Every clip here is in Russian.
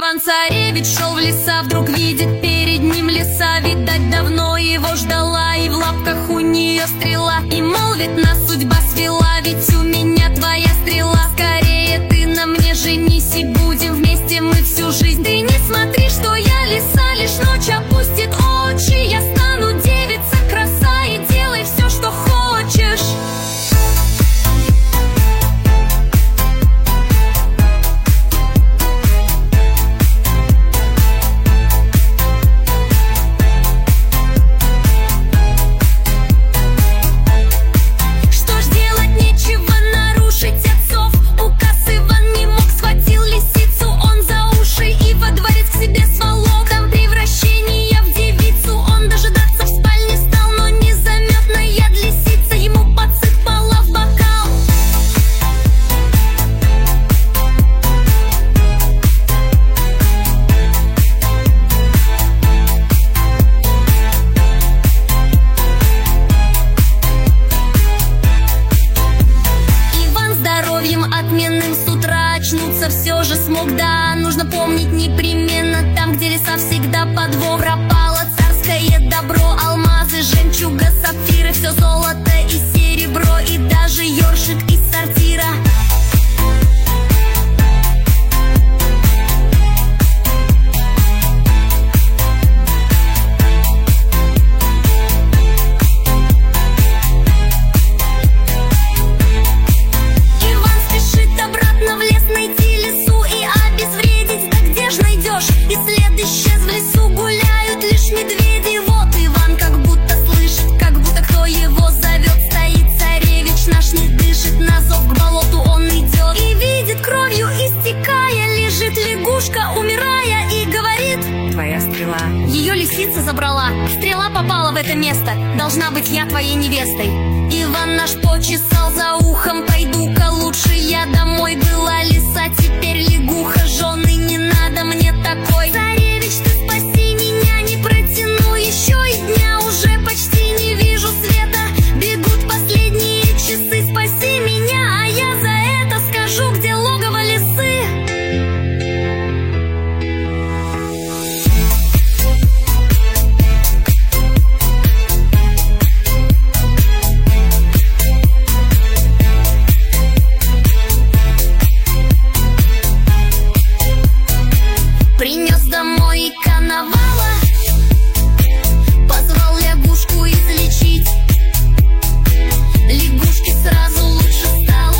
Иван-царевич шел в леса, вдруг видит перед ним лиса. Видать, давно его ждала, и в лапках у нее стрела. И молвит: нас судьба свела, ведь у меня твоя стрела. Скорее ты на мне женись, и будем вместе мы всю жизнь. Ты не смотри, что я лиса, лишь ночь опустит очи. Я стану девица краса, и делай все, что хочешь. Отменным с утра очнуться все же смог, да. Нужно помнить непременно, там, где лиса, всегда подвох. Пропало царское добро, алмазы, жемчуга, сапфиры, все золото и серебро, и даже ёршик из сортира. И след исчез, в лесу гуляют лишь медведи. Вот Иван как будто слышит, как будто кто его зовет. Стоит царевич наш, не дышит, на зов к болоту он идет. И видит, кровью истекая, лежит лягушка, умирая, и говорит: твоя стрела. Ее лисица забрала, стрела попала в это место. Должна быть я твоей невестой. Иван наш почесал за ухом: пойду-ка лучше я домой. Была лиса, теперь лягуха, жены не надо мне такой. Царевич, ты спаси меня, не протяну еще и дня. Уже почти не вижу света, бегут последние часы. Спаси меня, а я за это скажу, где логово лисы. Принес домой и коновала, позвал лягушку излечить. Лягушке сразу лучше стало,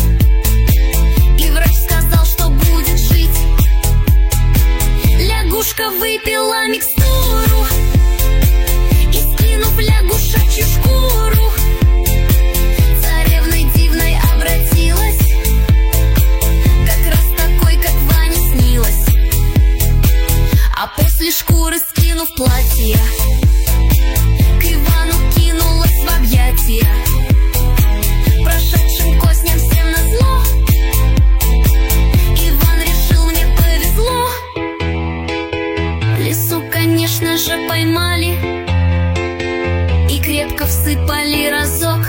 и врач сказал, что будет жить. Лягушка выпила микстуру и, скинув лягушачью шкуру, царевной дивной обратилась, как раз такой, как Ване снилось. А после шкуры, скинув платье, к Ивану кинулась в объятия. Прошедшим косням всем назло, Иван решил: мне повезло. Лису, конечно же, поймали и крепко всыпали разок.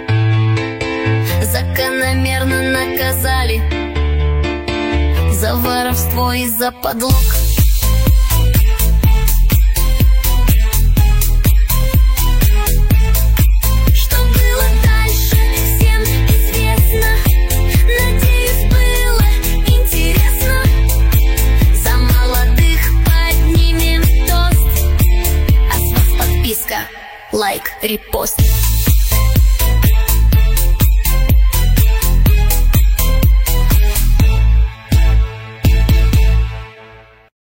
Закономерно наказали за воровство и за подлог. Лайк, репост.